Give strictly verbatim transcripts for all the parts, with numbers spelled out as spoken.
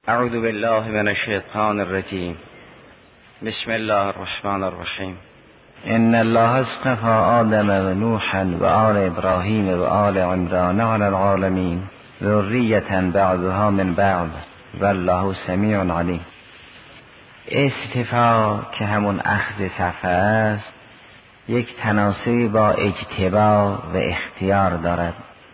اعوذ بالله من الشیطان الرجیم. بسم الله الرحمن الرحیم. ان الله اصطفى آدم و نوحا و آل ابراهیم و آل عمران علی العالمین ذریة بعضها من بعض والله سمیع علیم. استفا که همون اخذ صفحه است یک تناسبی با اجتبا و اختیار دارد.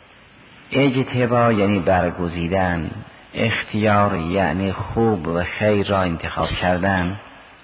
اجتبا یعنی برگزیدن، اختیار یعنی خوب و خیر را انتخاب کردن.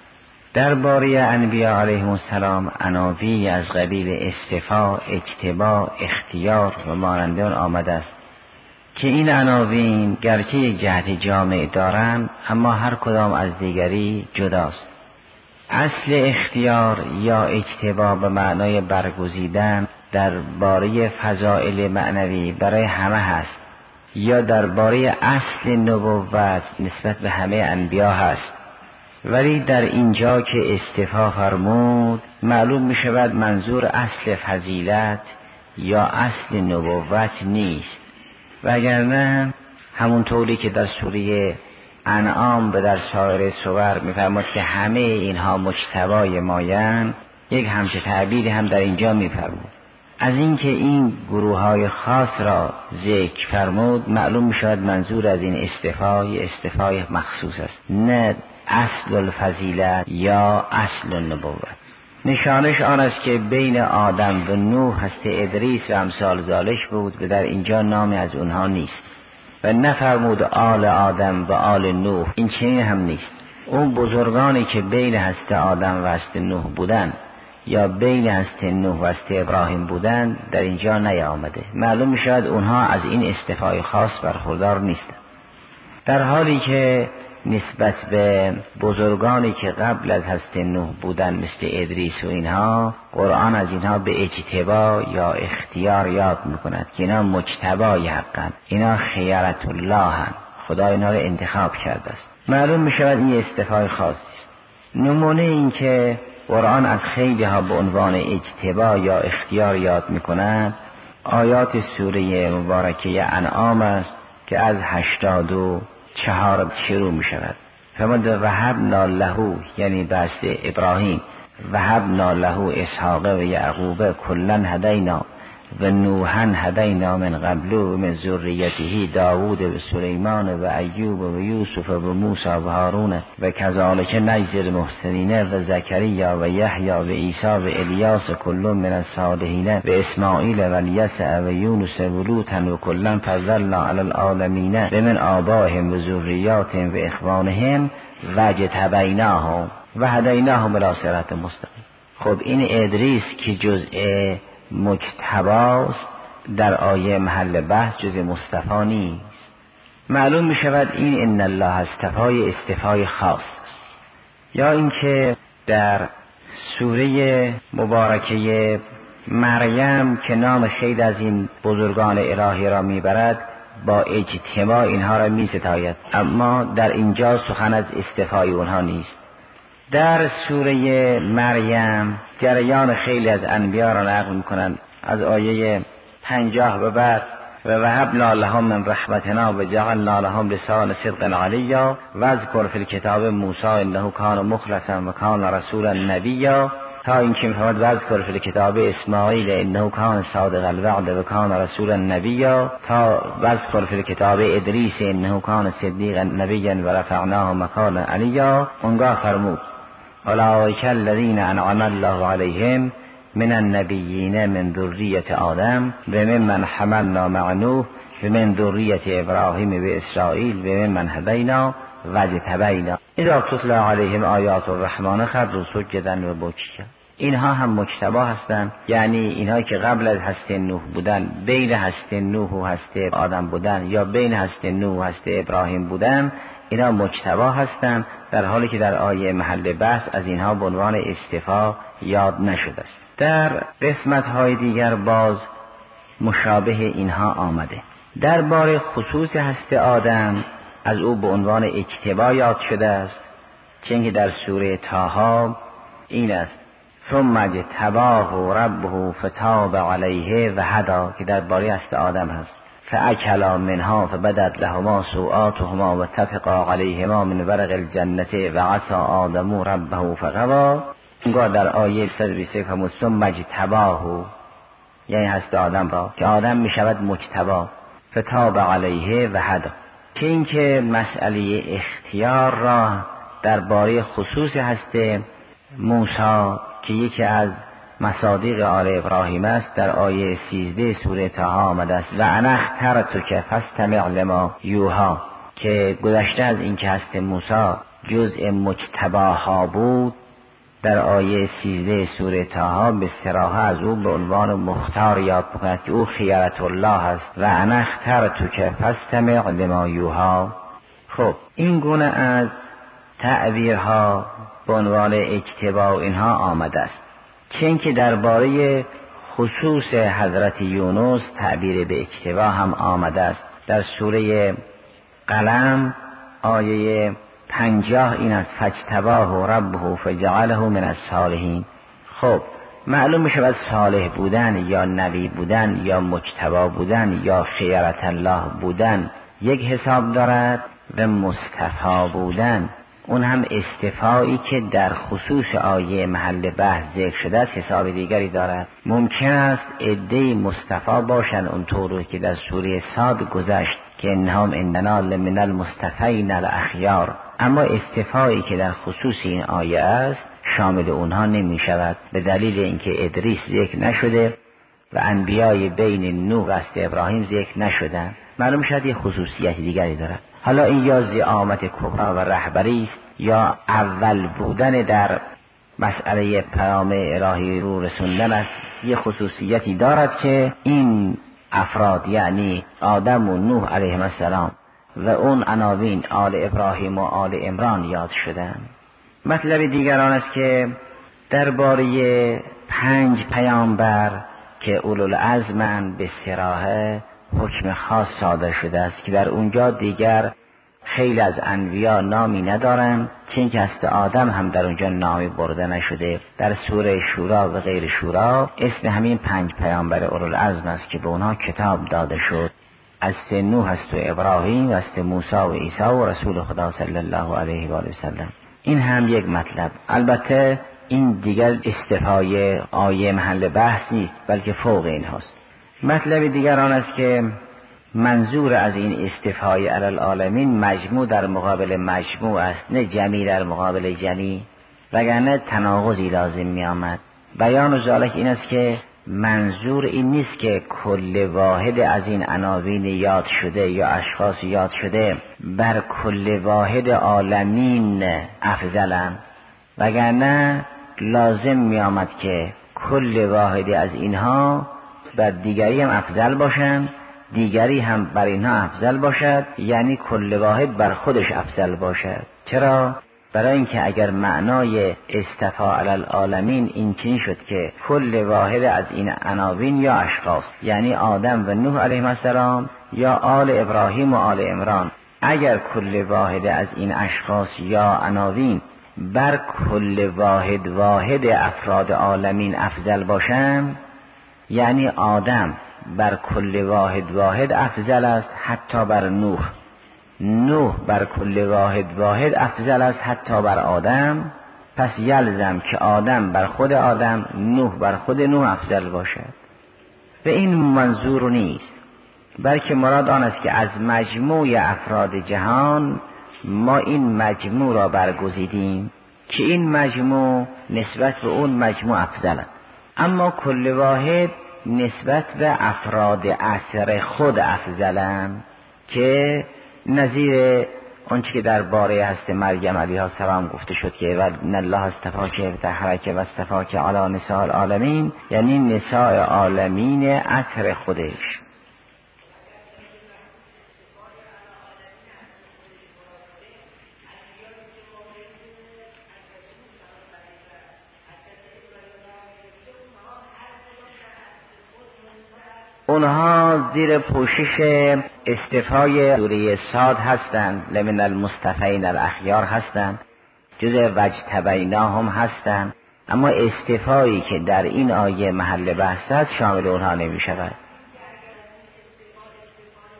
درباره انبیاء علیهم السلام عناوینی از قبیل استفا، اجتبا، اختیار و مانند آن آمده است که این عناوین گرچه یک جهت جامع دارند اما هر کدام از دیگری جداست. اصل اختیار یا اجتبا به معنای برگزیدن درباره فضائل معنوی برای همه هست یا درباره اصل نبوت نسبت به همه انبیا هست، ولی در اینجا که استفا فرمود معلوم می شود منظور اصل فضیلت یا اصل نبوت نیست، وگرنه همون طوری که در سوره انعام و در سایر سور می فرمود که همه اینها مجتبای مایند، یک همچه تعبیری هم در اینجا می فرمود. از اینکه این گروه های خاص را ذکر فرمود معلوم می شود منظور از این استفای استفای مخصوص است، نه اصل الفضیلت یا اصل النبوت. نشانش آن است که بین آدم و نوح هست ادریس و امثال ذالک بود و در اینجا نامی از اونها نیست و نفرمود آل آدم و آل نوح، این چنین هم نیست. اون بزرگانی که بین هست آدم و هست نوح بودن یا بین هست نوح و هست ابراهیم بودن در اینجا نیامده. معلوم می شود اونها از این استفای خاص برخوردار نیستند، در حالی که نسبت به بزرگانی که قبل از هست نوح بودن مثل ادریس و اینها قرآن از اینها به اجتبا یا اختیار یاد میکند که اینا مجتبای حقن، اینا خیارت الله هن، خدا اینها رو انتخاب کرده است. معلوم میشود این استفای خاصی است. نمونه این که قرآن از خیلی ها به عنوان اجتبا یا اختیار یاد میکند آیات سوره مبارکه انعام است که از هشتاد و چهار شروع می شود. فرمود وهبنا له، یعنی بحث ابراهیم، وهبنا له اسحاق و یعقوب کلا هدینا و نوحا هدینا من قبل و من ذریته داوود و سلیمان و ایوب و یوسف و موسی و هارون و کذالک نجزی المحسنین و زکریا و یحیی و عیسی و الیاس کل من الصالحین و اسماعیل و الیسع و یونس و لوط و کلا فضلنا علی العالمین و من آبائهم و ذریاتهم و اخوانهم و اجتبیناهم و هدیناهم الی صراط مستقیم. خب این ادریس که جزء مجتباست در آیه محل بحث جز مصطفی نیست. معلوم می شود این ان الله اصطفای استفای خاص است. یا اینکه در سوره مبارکه مریم که نام خیلی از این بزرگان الهی را می برد با اجتماع اینها را می ستاید، اما در اینجا سخن از استفای اونها نیست. در سوره مریم جریان خیلی از انبیا را نقل میکنند از آیه پنجاه به بعد و وهبنا لهم من رحمتنا و جعلنا لهم لسان صدق علیا و اذکر فی الکتاب موسی انه کان مخلصا و کان رسولا نبیا، تا اینکه میفرماد و اذکر فی الکتاب اسماعیل انه کان صادق الوعد و کان رسولا نبیا، تا و اذکر فی الکتاب ادریس انه کان صدیقا نبیا و رفعناه مکانا علیا. اونگاه فرمود اولئک الذین انعم الله علیهم من النبیین من ذریة آدم و ممن حملنا مع نوح و من ذریة ابراهیم و اسرائیل و ممن هدینا و اجتبینا اذا تتلی علیهم آیات الرحمن خروا سجدا و بکیا. اینها هم مجتبا هستند، یعنی اینها که قبل از هست نوح بودن، بین هست نوح و هست آدم بودن یا بین هست نوح و هست ابراهیم بودن، اینا مجتبا هستند، در حالی که در آیه محل بحث از اینها به عنوان استفا یاد نشده است. در قسمت های دیگر باز مشابه اینها آمده. درباره خصوص هست آدم از او به عنوان اجتبا یاد شده است، چون که در سوره طه این است ثم اجتباه ربه فتاب علیه و هدا که درباره هست آدم هست. فاکلا منها فبدت لهما سوآتهما واتفقا علیهما من ورق الجنة وعصى آدم ربه فغوى. انگار در آیه صد و بیست و یک ثم اجتباه، یعنی هست آدم را که آدم می شود مجتبا، فتاب علیه و هدی. که این که مسئله اختیار را درباره خصوص هست موسی که یکی از مصادیق آل ابراهیم است، در آیه سیزده سوره طه آمده است و انا اخترتک فاستمع لما یوحی، که گذشته از این که هست موسی جزء مجتباها بود. در آیه سیزده سوره طه به صراحت از او به عنوان مختار یاد می‌کند که او خیرت الله است و انا اخترتک فاستمع لما یوحی. خب این گونه از تعبیرها به عنوان اجتبا اینها آمده است. چون که درباره خصوص حضرت یونس تعبیر به اجتبا هم آمده است. در سوره قلم آیه پنجاه این است فاجتباه ربه فجعله من الصالحین. خب معلوم می شود صالح بودن یا نبی بودن یا مجتبا بودن یا خیرت الله بودن یک حساب دارد و مصطفی بودن اون هم استفایی که در خصوص آیه محل بحث ذکر شده است حساب دیگری دارد. ممکن است عده‌ای مصطفی باشند اونطور که در سوره صاد گذشت که انهم عندنا لمن المصطفین الاخیار، اما استفایی که در خصوص این آیه است شامل اونها نمی شود به دلیل اینکه ادریس ذکر نشده و انبیای بین نوح و ابراهیم ذکر نشدند. معلوم شد یه خصوصیت دیگری دارد. حالا این یا زعامت کبرا و رهبری است یا اول بودن در مسئله پیام الهی رو رسوندن است. یه خصوصیتی دارد که این افراد یعنی آدم و نوح علیهم السلام و اون عناوین آل ابراهیم و آل عمران یاد شدن. مطلب دیگران است که درباره پنج پیامبر که اولوالعزمند به صراحه حکم خاص صادر شده است که در اونجا دیگر خیلی از انبیا نامی ندارن، چون که هست آدم هم در اونجا نامی برده نشده. در سوره شورا و غیر شورا اسم همین پنج پیامبر اولوالعزم است که به اونها کتاب داده شد. از نوح است و ابراهیم و از موسی و عیسی و رسول خدا صلی الله علیه و آله و سلم. این هم یک مطلب. البته این دیگر استفای آیه محل بحث نیست بلکه فوق این هست. مطلب دیگر آن است که منظور از این استفای علی العالمین مجموع در مقابل مجموع است، نه جمعی در مقابل جمعی، وگرنه تناقضی لازم می آمد. بیان ذالک این است که منظور این نیست که کل واحد از این عناوین یاد شده یا اشخاص یاد شده بر کل واحد عالمین افضلن، وگرنه لازم می آمد که کل واحد از اینها بر دیگری هم افضل باشند، دیگری هم بر اینها افضل باشد، یعنی کل واحد بر خودش افضل باشد. چرا؟ برای اینکه اگر معنای استفا علی العالمین این چنین شد که کل واحد از این عناوین یا اشخاص یعنی آدم و نوح علیهم السلام یا آل ابراهیم و آل عمران، اگر کل واحد از این اشخاص یا عناوین بر کل واحد واحد افراد عالمین افضل باشند، یعنی آدم بر کل واحد واحد افضل است حتی بر نوح، نوح بر کل واحد واحد افضل است حتی بر آدم، پس یلزم که آدم بر خود آدم، نوح بر خود نوح افضل باشد. و این منظور نیست، بلکه مراد آن است که از مجموع افراد جهان ما این مجموع را برگزیدیم که این مجموع نسبت به اون مجموع افضل است، اما کل واحد نسبت به افراد اثر خود افضلند، که نظیر آنچه که در باره هست مریم علیها السلام گفته شد که و ان الله اصطفاک و طهرک و اصطفاک علی نساء العالمین، یعنی نساء عالمین اثر خودش. اونها زیر پوشش استفای سوره صاد هستند، لمن المصطفین الاخیار هستند، جزء وجتبیناهم هستند، اما استفایی که در این آیه محل بحث است شامل اونها نمی شود.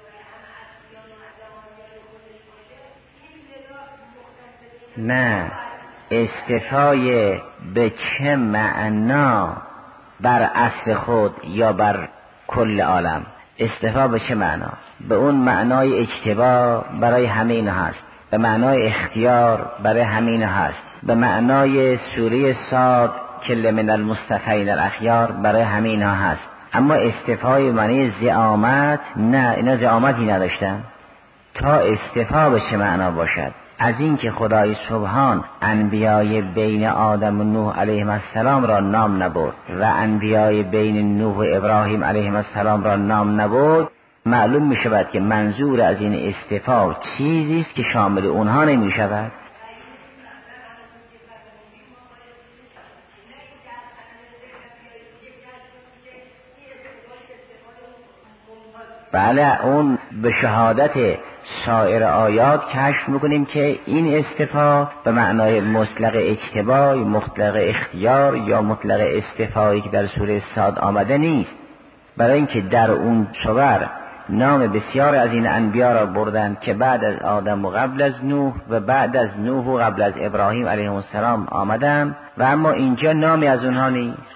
نه، استفای به چه معنا بر اصل خود یا بر کل عالم؟ استفا به چه معنا؟ به اون معنای اجتبا برای همه اینا هست، به معنای اختیار برای همه اینا هست، به معنای سوره صاد کل من المصطفین الاخیار برای همه اینا هست. اما استفای معنی زعامت نه، اینا زعامتی نداشتن. تا استفا به چه معنا باشد؟ از این که خدای سبحان انبیای بین آدم و نوح علیهم السلام را نام نبرد و انبیای بین نوح و ابراهیم علیهم السلام را نام نبرد، معلوم می شود که منظور از این استفا چیزی است که شامل اونها نمی شود. بله، اون به شهادت سایر آیات کشف میکنیم که این استفا به معنای مطلق اجتبا، مطلق اختیار یا مطلق استفایی که در سوره صاد آمده نیست، برای اینکه در اون صور نام بسیار از این انبیا را بردند که بعد از آدم و قبل از نوح و بعد از نوح و قبل از ابراهیم علیه السلام آمدند و اما اینجا نامی از اونها نیست.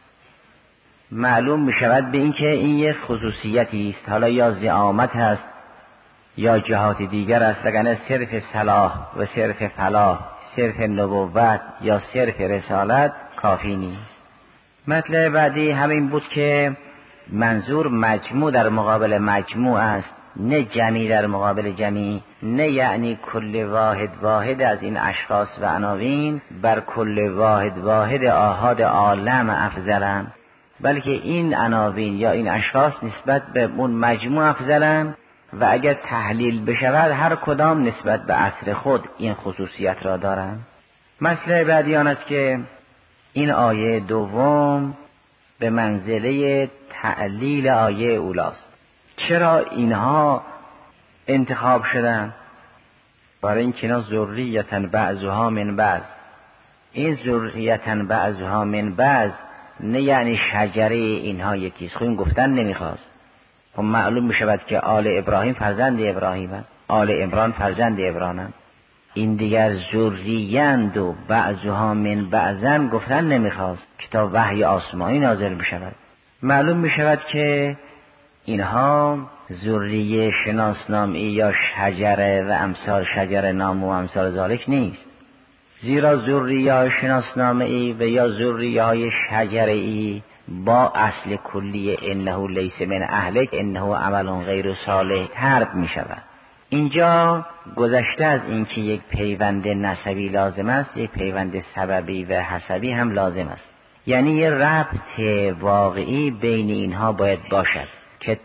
معلوم می شود به این که این یک خصوصیتی است، حالا یا زعامت هست یا جهات دیگر است، وگرنه صرف صلاح و صرف فلاح، صرف نبوت یا صرف رسالت کافی نیست. مطلب بعدی همین بود که منظور مجموع در مقابل مجموع است، نه جمعی در مقابل جمعی، نه یعنی کل واحد واحد از این اشخاص و عناوین بر کل واحد واحد آحاد عالم افضلن، بلکه این عناوین یا این اشخاص نسبت به اون مجموع افضلن و اگر تحلیل بشود هر کدام نسبت به عصر خود این خصوصیت را دارند. مسئله بعدی آن است که این آیه دوم به منزله تعلیل آیه اولاست. چرا اینها انتخاب شدن؟ برای اینکه اینا ذریة بعضها من بعض. این ذریة بعضها من بعض نه یعنی شجره اینها یکیست، خب این گفتن نمیخواست. خب معلوم میشود که آل ابراهیم فرزند ابراهیمند، آل عمران فرزند عمرانند، این دیگر ذریند و بعضها من بعضن گفتن نمیخواست که تا وحی آسمانی نازل بشود. معلوم میشود که اینها ذریه شناسنامی یا شجره و امثال شجره نام و امثال ذالک نیست، زیرا ذریه های شناسنامه‌ای و یا ذریه های شجره‌ای با اصل کلی انه لیس من اهلک انه عمل غیر صالح حرب می شود. اینجا گذشته از اینکه یک پیوند نسبی لازم است، یک پیوند سببی و حسبی هم لازم است، یعنی یه ربط واقعی بین اینها باید باشد که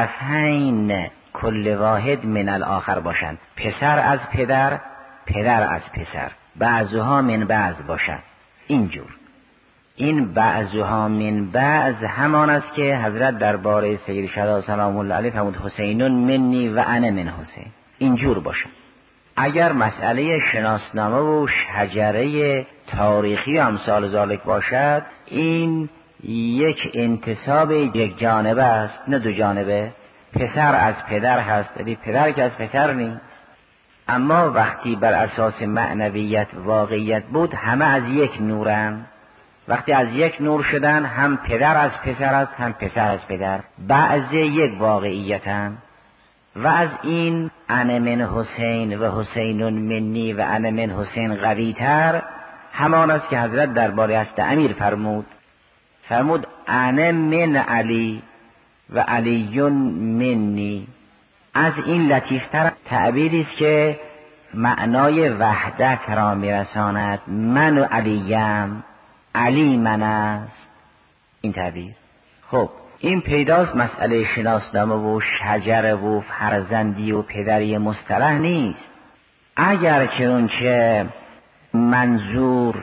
طرفین کل واحد من الاخر باشند، پسر از پدر، پدر از پسر، بعضها من بعض باشند. اینجور این بعضها من بعض همان است که حضرت درباره سید شهدا سلام الله علیه فرمود حسینون منی و انا من حسین. اینجور باشه. اگر مسئله شناسنامه و شجره تاریخی و امثال ذالک باشد، این یک انتساب یک جانبه است نه دو جانبه. پسر از پدر هست ولی پدر که از پسر نیست. اما وقتی بر اساس معنویت واقعیت بود همه از یک نورن. وقتی از یک نور شدن هم پدر از پسر است هم پسر از پدر، بعض یک واقعیتن. و از این انا من حسین و حسینون منی و انا من حسین قوی تر همان است که حضرت درباره است امیر فرمود فرمود انا من علی و علیون منی. از این لطیفتر تعبیری است که معنای وحدت را میرساند. من و علیم، علی من است. این تعبیر خب این پیداست مسئله شناسنامه و شجره و فرزندی و پدری مصطلح نیست. اگر چنانچه منظور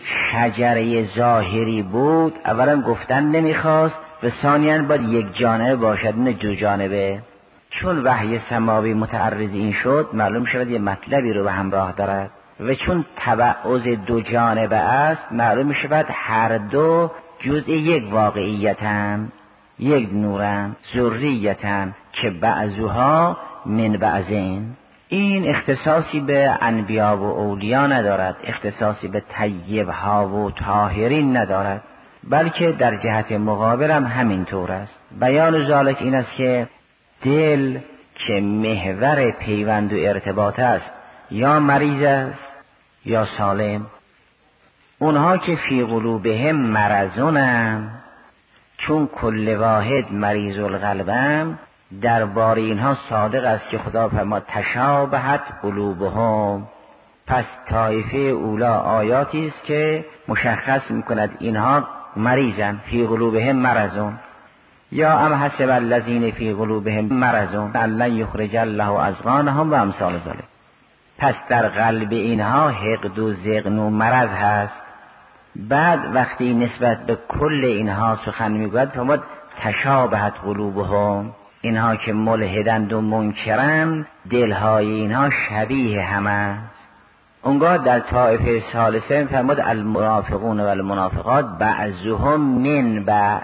شجره ظاهری بود اولا گفتن نمیخواست و ثانیاً باید یک جانبه باشد نه دو جانبه. چون وحی سماوی متعرض این شد معلوم شد یه مطلبی رو به همراه دارد و چون تبعض دو جانبه است معلوم شد هر دو جزء یک واقعیتن، یک نورن، ذریتن که بعضها من بعضین. این اختصاصی به انبیا و اولیا ندارد، اختصاصی به طیبها و طاهرین ندارد، بلکه در جهت مقابل هم همینطور است. بیان ذالک این است که دل که محور پیوند و ارتباط است یا مریض است یا سالم. اونها که فی قلوبهم مرضون، چون کل واحد مریض القلبم، درباره اینها صادق است که خدا فرماد تشابهت قلوبهم. پس طایفه اولا آیاتی است که مشخص میکند اینها مریضن، فی قلوبهم مرضون. یا ام حسب الذین فی قلوبهم مرضون ان لن یخرج الله اضغانهم و امثال ذلک. پس در قلب اینها حقد و ضغن و مرض هست. بعد وقتی نسبت به کل اینها سخن میگوید فرمود تشابهت قلوبهم، اینها که ملحدند و منکرند دلهای اینها شبیه هم است. اونگاه در طائفه ثالثه فرمود المنافقون و المنافقات بعضهم من بعض،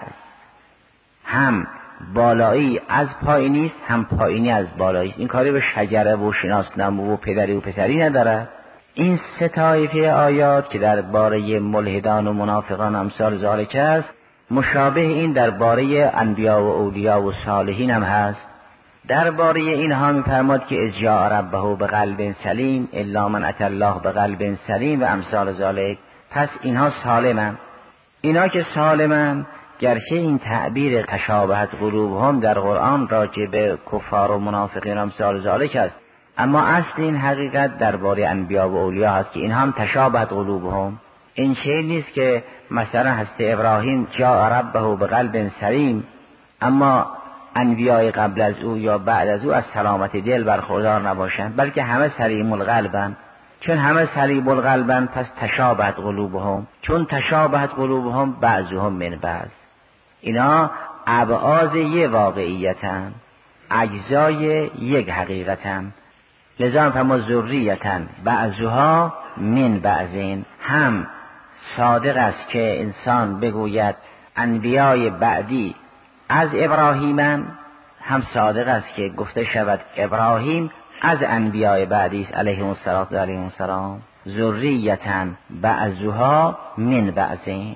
هم بالایی از پایینی است هم پایینی از بالایی است. این کاری به شجره و شناسنامه و پدری و پسری نداره. این سه طایفه آیات که در باره ملحدان و منافقان امثال ذالک است، مشابه این در باره انبیا و اولیا و صالحین هم هست. در باره اینها می‌فرماد که اذ جاء ربه بقلب سلیم الا من اتى الله بقلب سلیم و امثال ذالک. پس اینها سالمن. اینا که سالمن، گرچه این تعبیر تشابهت قلوبهم در قرآن راجع به کفار و منافقین امثال ذالک است، اما اصل این حقیقت درباره انبیا و اولیا هست که این هم تشابهت قلوبهم. این چیز نیست که مثلا حضرت ابراهیم جاء ربه بقلب سلیم، اما انبیای قبل از او یا بعد از او از سلامت دل برخوردار نباشند، بلکه همه سلیم القلبند. چون همه سلیم القلبند پس تشابهت قلوبهم. چون تشابهت قلوبهم بعضهم من بعض. اینا ابعاض یک واقعیتن، اجزای یک حقیقتن. لذا فما ذریتن بعضها من بعضین. هم صادق است که انسان بگوید انبیای بعدی از ابراهیمن، هم صادق است که گفته شود ابراهیم از انبیای بعدی است علیهم السلام و علیهم السلام. ذریتن بعضها من بعضین.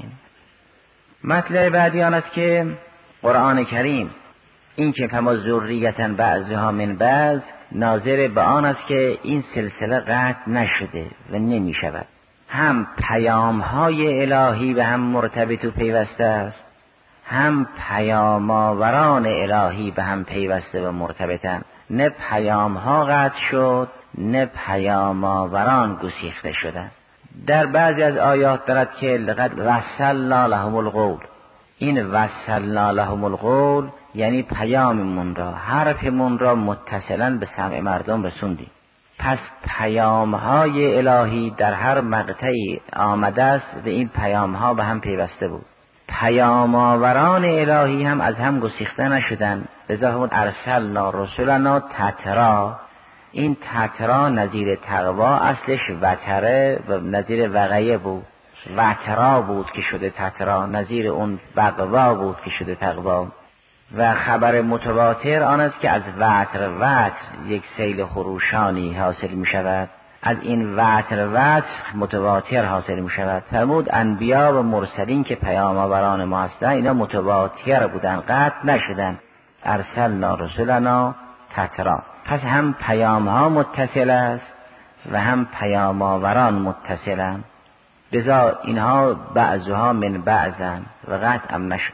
مطلب بعدی آن است که قرآن کریم این که فما ذریتن بعضها من بعض ناظر به آن است که این سلسله قطع نشده و نمی شود. هم پیام های الهی به هم مرتبط و پیوسته است، هم پیام آوران الهی به هم پیوسته و مرتبطن. نه پیام ها قطع شد نه پیام آوران گسیخته شدن. در بعضی از آیات دارد که لقد وصلنا لهم القول. این وصلنا لهم القول یعنی پیاممون را، حرفمون را متصلا به سمع مردم رسوندیم. پس پیام های الهی در هر مقطعی آمده است و این پیام ها به هم پیوسته بود. پیام آوران الهی هم از هم گسیخته نشدن. لذا هم ارسلنا رسولنا تترا. این تترا نظیر تقوا اصلش وتره و نظیر وقیه بود. وترا بود که شده تترا، نظیر اون بقوا بود که شده تقوا. و خبر متواتر آن است که از وتر وتر یک سیل خروشانی حاصل می شود. از این وتر وتر متواتر حاصل می شود. فرمود انبیا و مرسلین که پیام آوران ما هستند اینا متواتر بودن، قطع نشدن. ارسلنا رسولنا تترا. پس هم پیام ها متصل است و هم پیام آوران متصلن. لذا اینها بعضها من بعضن و قطع هم نشد.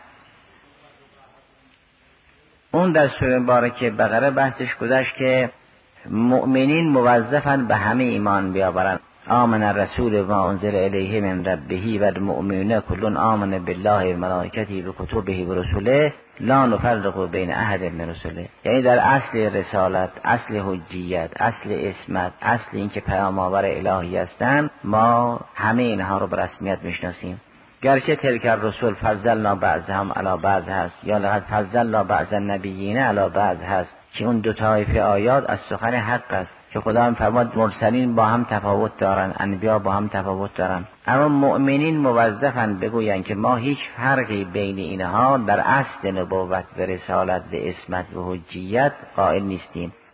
اون در سوره مبارکه بقره بحثش گذشت که مؤمنین موظفن به همه ایمان بیاورن. آمن الرسول و انزل الیه من ربه و المؤمنون کل آمن بالله و ملائکته و کتبه و رسوله لا نفرق بین احد من رسوله. یعنی در اصل رسالت، اصل حجیت، اصل اسمت، اصل این که پیام آور الهی هستند، ما همه اینها رو به رسمیت میشناسیم. گرچه تلک الرسول فضلنا بعضهم علی بعض هست، یا لقد فضلنا بعض النبیین علی بعض هست، که اون دو طایفه آیات از سخن حق است که خدا هم فرمود مرسلین با هم تفاوت دارن، انبیا با هم تفاوت دارن. اما مؤمنین موظفن بگوین که ما هیچ فرقی بین اینها در اصل نبوت و رسالت و اسمت و حجیت قائل نیستیم.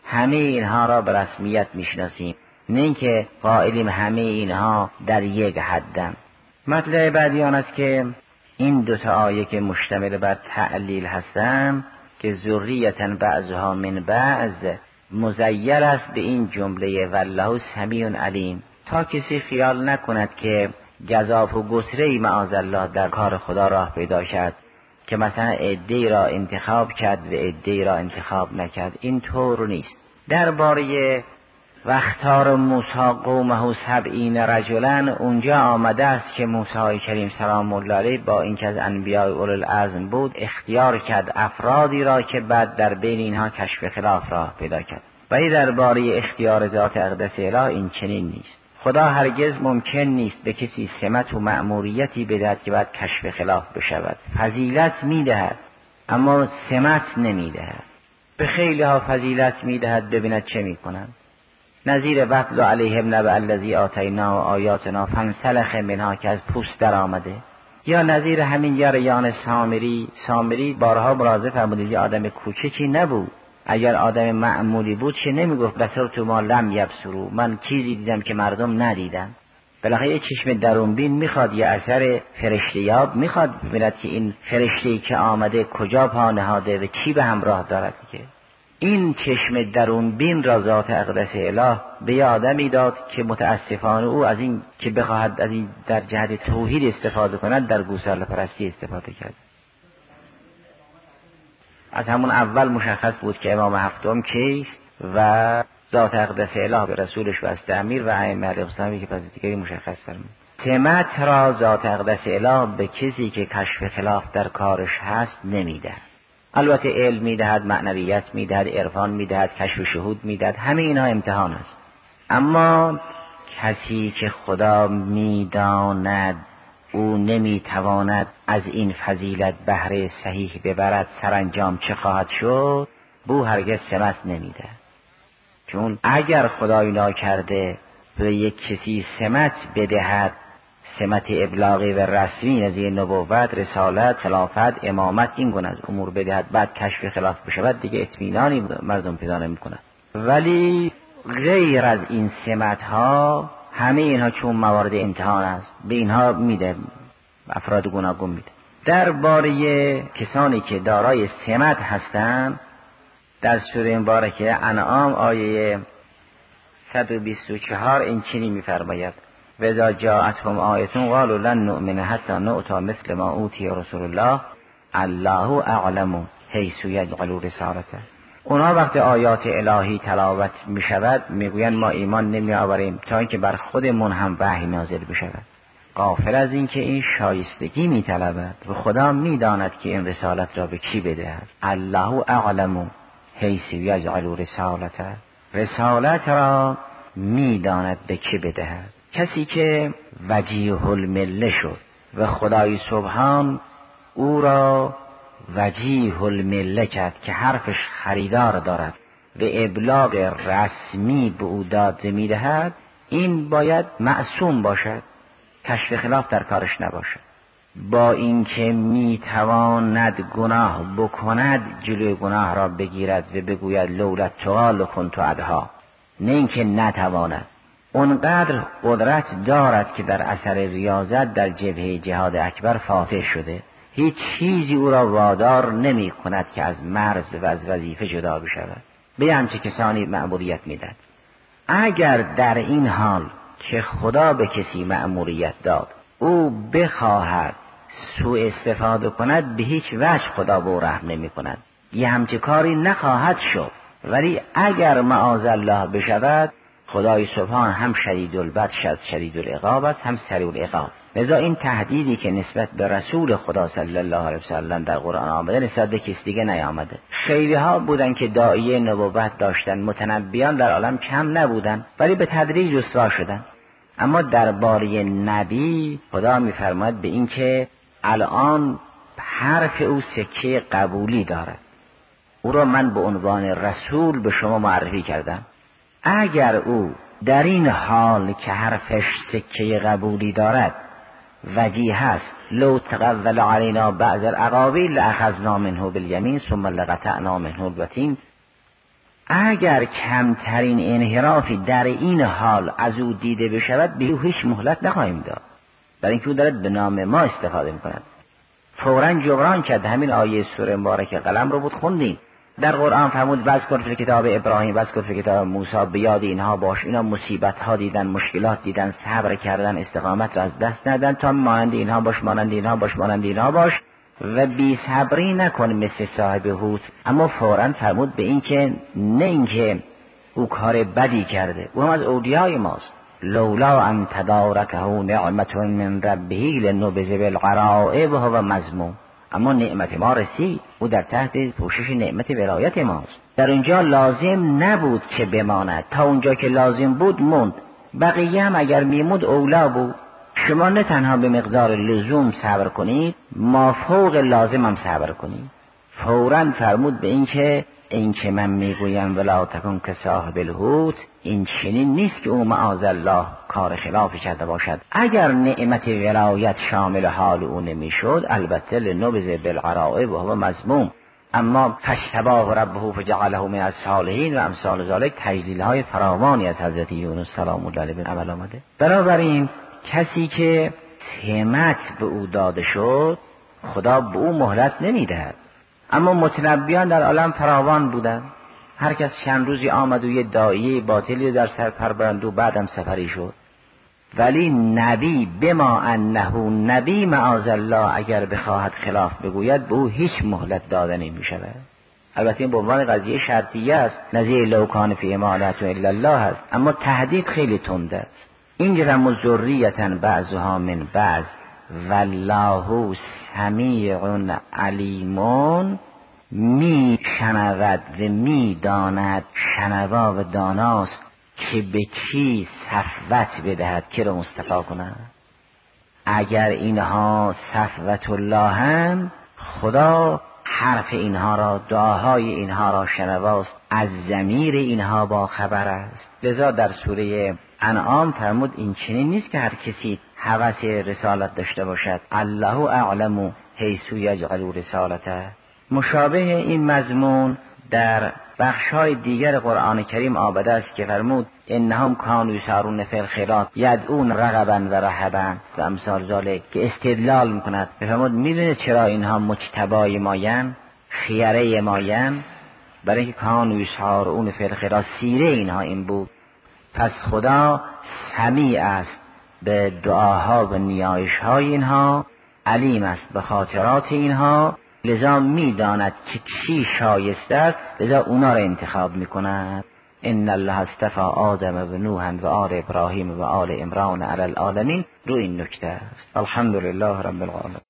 همه اینها را به رسمیت میشناسیم، نه اینکه قائلیم همه اینها در یک حدن. مطلب بعدی آن است که این دو تا آیه که مشتمل بر تعلیل هستند که ذریة بعضها من بعض مزیر است به این جمله والله سمیع علیم، تا کسی خیال نکند که گزاف و گسره‌ای معاذالله در کار خدا راه پیدا کرد که مثلا عده‌ای را انتخاب کرد و عده‌ای را انتخاب نکرد. این طور نیست. درباره واختار موسی قومه سبعین رجلا اونجا آمده است که موسی کریم سلام الله علیه با اینکه از انبیاء اولوالعزم بود اختیار کرد افرادی را که بعد در بین اینها کشف خلاف را پیدا کرد. ولی درباره اختیار ذات اقدس اله این چنین نیست. خدا هرگز ممکن نیست به کسی سمت و مأموریتی بدهد که بعد کشف خلاف بشود. فضیلت میدهد اما سمت نمیدهد. به خیلی ها فضیلت میدهد ببیند چه میکنند. نظیر وَاتْلُ عَلَیْهِمْ نَبَأَ الَّذِی آتَیْنَاهُ آیاتنا فانسلخ منها که از پوست در آمده، یا نظیر همین یریان سامری. سامری بارها ملاحظه فرمودید یه آدم کوچکی نبود. اگر آدم معمولی بود چه نمیگفت بصرت ما لم یبصروا، من چیزی دیدم که مردم ندیدن. بالاخره یه چشم درونبین میخواد، یه اثر فرشتیاب میخواد ببیند که این فرشته‌ای که آمده کجا پا نهاده و کی به همراه دارد. که این چشم درونبین را ذات اقدس اله به آدمی داد که متاسفانه او از این که بخواهد از این در جهت توحید استفاده کند در گوساله پرستی استفاده کرد. از همون اول مشخص بود که امام هفتم کیست و ذات اقدس اله به رسولش واسطه امیر و ائمه علیهم السلام که پس دیگری مشخص فرمود. سمت را ذات اقدس اله به کسی که کشف خلاف در کارش هست نمیده. البته علم میدهد، معنویت میدهد، عرفان میدهد، کشف شهود میدهد، همه اینها امتحان است. اما کسی که خدا میداند او نمیتواند از این فضیلت بهره صحیح ببرد، سرانجام چه خواهد شد؟ بو هرگز سمت نمیده. چون اگر خدای ناکرده به یک کسی سمت بدهد، سمت ابلاغی و رسمی از این نبوت، رسالت، خلافت، امامت، این گونه از امور بدهد، بعد کشف خلاف بشود، دیگه اطمینانی مردم پیدا نمی‌کنند. ولی غیر از این سمت ها همه اینها چون موارد امتحان است به اینها میده، افراد گوناگون میده. درباره کسانی که دارای سمت هستند در سوره مبارکه انعام آیه صد و بیست و چهار این چنین می‌فرماید و اذا جاءتهم آیة قالوا لن نؤمن حتى نؤتى مثل ما اوتی رسول الله الله اعلم حیث یجعل رسالته. اونا وقتی آیات الهی تلاوت می شود میگویند ما ایمان نمی آوریم تا اینکه بر خودمون هم وحی نازل بشود، غافل از این که این شایستگی می طلبد و خدا می داند که این رسالت را به کی بدهد. الله اعلم حیث یجعل رسالته، رسالت را می داند به کی بدهد. کسی که وجیه المله شد و خدای سبحان او را وجیه المله کرد که حرفش خریدار دارد و ابلاغ رسمی به او داده میدهد، این باید معصوم باشد، کشف خلاف در کارش نباشد. با اینکه میتواند گناه بکند جلوی گناه را بگیرد و بگوید لولا توال کنت ادها، نه اینکه نتواند. اونقدر قدرت دارد که در اثر ریاضت در جبهه جهاد اکبر فاتح شده، هیچ چیزی او را وادار نمی کند که از مرز و از وظیفه جدا بشود. به همچه کسانی مأموریت میدن. اگر در این حال که خدا به کسی مأموریت داد او بخواهد سوء استفاده کند، به هیچ وجه خدا به او رحم نمی کند، یه همچه کاری نخواهد شد. ولی اگر معاذالله بشود، خدای سبحان هم شدید البطش از شدید العقاب است، هم سریع العقاب. لذا این تهدیدی که نسبت به رسول خدا صلی الله علیه وسلم در قرآن آمده نسبت به کس دیگه نیامده. خیلی ها بودن که داعیه نبوت داشتن، متنبیان در عالم کم نبودن، ولی به تدریج رسوا شدن. اما درباره نبی خدا میفرماید به این که الان حرف او سکه قبولی دارد، او را من به عنوان رسول به شما معرفی کردم. اگر او در این حال که حرفش سکه قبولی دارد وجیه هست، لو تقول علینا بعض الاقاویل لاخذنا منه بالیمین ثم لقطعنا منه الوتین، اگر کمترین انحرافی در این حال از او دیده بشود به او هیچ مهلت نخواهیم داد، برای اینکه او دارد به نام ما استفاده میکند. فوراً جبران کرد. همین آیه سوره مبارکه قلم رو بود خوندیم. در قرآن فرمود وذکر فی کتاب ابراهیم وذکر فی کتاب موسی، به یاد اینها باش. اینا مصیبت ها دیدن، مشکلات دیدن، صبر کردن، استقامت را از دست ندادن. تا مانند اینها باش، مانند اینها باش، مانند اینها باش و بی صبری نکن مثل صاحب هود. اما فوراً فرمود به این که نه اینکه او کار بدی کرده، او هم از اولیای ماست. لولا ان تدارکه نعمت من ربه لنبذ بالعراء وهو مذموم. اما نعمت ما رسید، او در تحت پوشش نعمت ولایت ماست. در اونجا لازم نبود که بماند، تا اونجا که لازم بود موند. بقیه هم اگر میمود اولا بود. شما نه تنها به مقدار لزوم صبر کنید، ما فوق لازم هم صبر کنید. فوراً فرمود به این که این که من میگویم ولا تکن که صاحب الحوت، این چنین نیست که او معاذ الله کار خلافی کرده باشد. اگر نعمت ولایت شامل حال او نمیشد، البته لنبذ بالعراء و هو مذموم. اما فاجتباه ربه فجعله من الصالحین و امثال ذلک تجلیل های فراوانی از حضرت یونس سلام الله علیه به عمل آمده. بنابراین کسی که طمع به او داده شد، خدا به او مهلت نمیدهد. اما متنبیان در عالم فراوان بودن. هر کس چند روزی آمد و یه داعیه باطلی در سر پربرند و بعدم سفری شد. ولی نبی بما انه نبی معاذ الله اگر بخواهد خلاف بگوید به او هیچ مهلت داده نمی شود. البته این به عنوان قضیه شرطیه است، نظیر لو کان فی امالت الا الله است، اما تهدید خیلی تنده است. این رم ذریه بعضها من بعض والله سمیع علیمون، می شنود و می داند، شنوا و داناست که به کی صفوت بدهد، که رو مصطفی کند. اگر اینها صفوت الله هم، خدا حرف اینها را، دعاهای اینها را شنواست، از ضمیر اینها با خبر است. لذا در سوره انعام فرمود این چنین نیست که هر کسی هوس رسالت داشته باشد. الله اعلم حیث یجعل رسالته. مشابه این مضمون در بخش‌های دیگر قرآن کریم آمده است که فرمود انهم کانوا یسارعون فی الخیرات یدعون رغبا و رهبا و امثال ذلک، که استدلال میکند. فرمود میدونید چرا اینها مجتبای مایان، خیره مایان؟ برای اینکه کانوا یسارعون فی الخیرات، سیره اینها این بود. پس خدا سمیع است به دعاها و نیایش‌های اینها، علیم است به خاطرات اینها، لذا میداند که کی شایسته است، لذا اونا را انتخاب میکند. ان الله اصطفى آدم و نوح و آل ابراهیم و آل عمران علی العالمین. رو این نکته است. الحمدلله رب العالمین.